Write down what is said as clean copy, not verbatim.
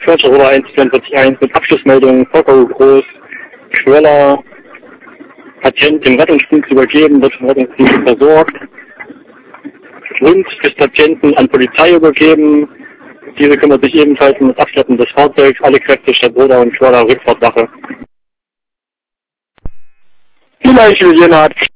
Förderer 14441 mit Abschlussmeldung, vollkommen groß, Schweller, Patient dem Rettungsdienst übergeben, wird vom Rettungsdienst versorgt. Hund des Patienten an Polizei übergeben. Diese kümmert sich ebenfalls um das Abschleppen des Fahrzeugs, alle Kräfte Stadt Brodau und Schweller Rückfahrtsache. Die Leiche Jena hat